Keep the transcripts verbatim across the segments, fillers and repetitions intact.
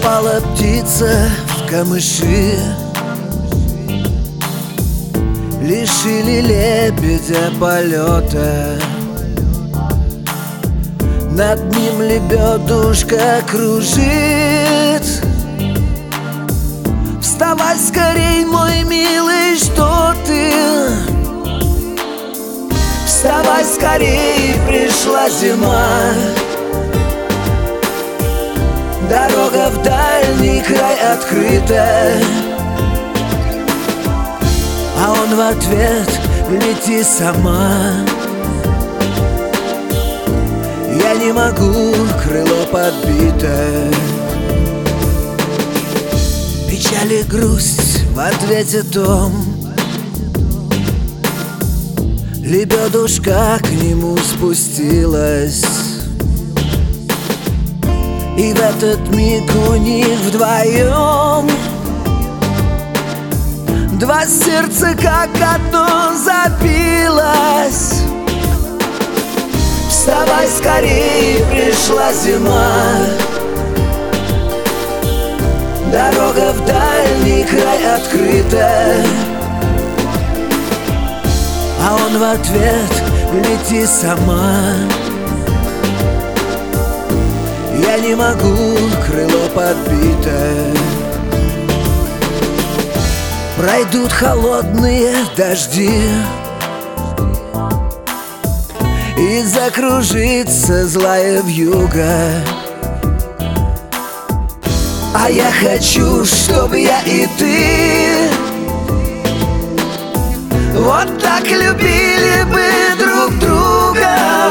Пропала птица в камыши, лишили лебедя полета. Над ним лебедушка кружит. Вставай скорей, мой милый, что ты? Вставай скорей, пришла зима. Дорога в дальний край открыта, а он в ответ: лети сама. Я не могу, крыло подбито. Печаль и грусть в ответе том. Лебедушка к нему спустилась, и в этот миг у них вдвоем два сердца как одно забилось. Вставай скорей, пришла зима. Дорога в дальний край открыта, а он в ответ: лети сама. Я не могу, крыло подбито. Пройдут холодные дожди, и закружится злая вьюга. А я хочу, чтобы я и ты вот так любили бы друг друга.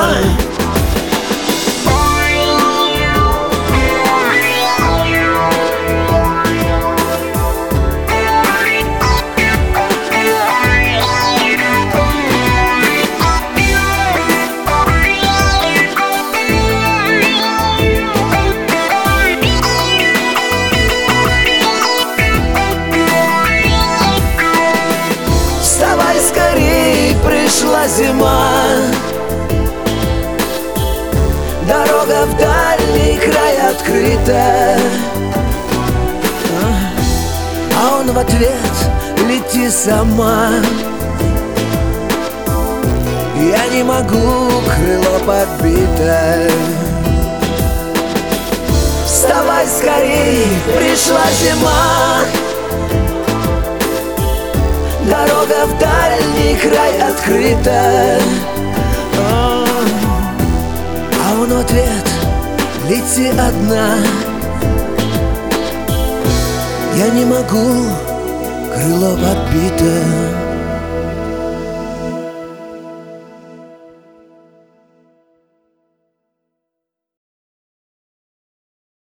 Пришла зима. Дорога в дальний край открыта, а он в ответ: лети сама. Я не могу, крыло подбито. Вставай скорей, пришла зима. Дорога в дальний край открыта, а он в ответ: лети одна. Я не могу, крыло подбито.